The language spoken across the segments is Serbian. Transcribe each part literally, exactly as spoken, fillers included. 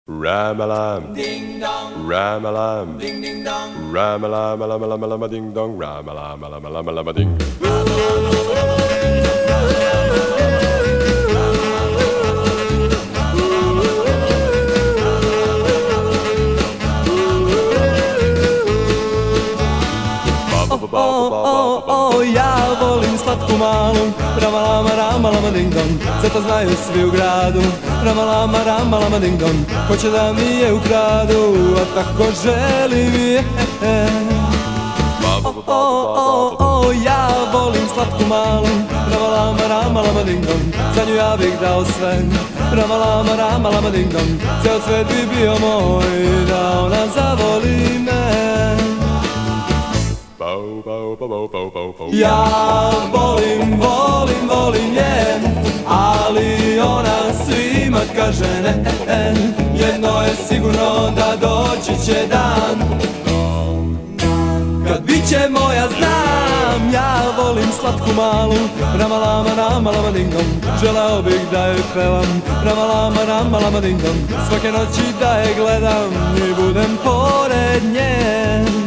Ramalam, ding dong, Ramalam, ding ding dong, Ramalam, lama lama lama ding dong, Ramalam, lama lama lama ding. Oh, oh, oh, ja volim slatku malu, ramalama, ramalama, ding dong, zato znaju svi u gradu. Ramalama, ramalama, ding dong, hoće da mi je ukradu, a tako želim je. Oh, oh, oh, oh, ja volim slatku malu, ramalama, ramalama, ding dong, za nju ja bih dao sve. Ramalama, ramalama, ding dong, ceo svet bi bio moj, da ona zavoli me. Ja volim, volim, volim je, ali ona svima kaže ne. Jedno je sigurno da doći će dan kad bit će moja, znam. Ja volim slatku malu, ramalama, ramalama, ding dong, želeo bih da joj pevam. Ramalama, ramalama, ding dong, svake noći da je gledam i budem pored nje.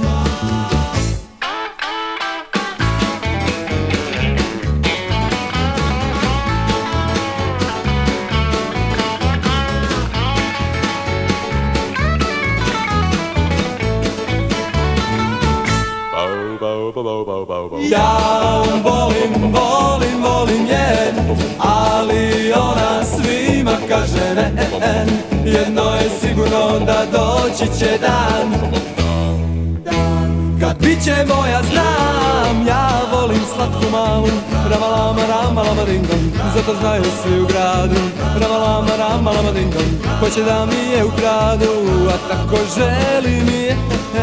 Ja volim, volim, volim je, ali ona svima kaže ne. Jedno je sigurno da doći će dan kad bit će moja, znam. Ja volim slatku malu, ramalama, ramalama, ding dong, zato znaju svi u gradu. Ramalama, ramalama, ding dong, hoće da mi je ukradu, a tako želim je.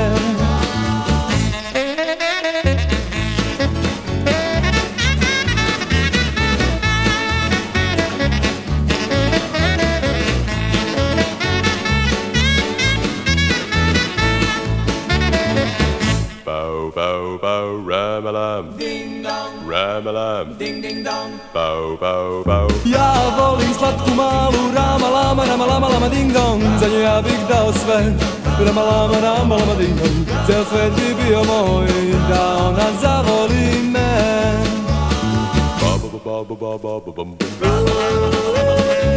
Bow, bow, ramalam, ding dong, ramalam, ding ding dong, bow, bow, bow. Ja volim slatku malu, ramalama, ramalama, lama, ding dong, za nju ja bih dao sve. Ramalama, ramalama, ding dong, ceo svet bi bio moj, da ona zavoli me. Ba ba ba ba ba ba ba ba ba.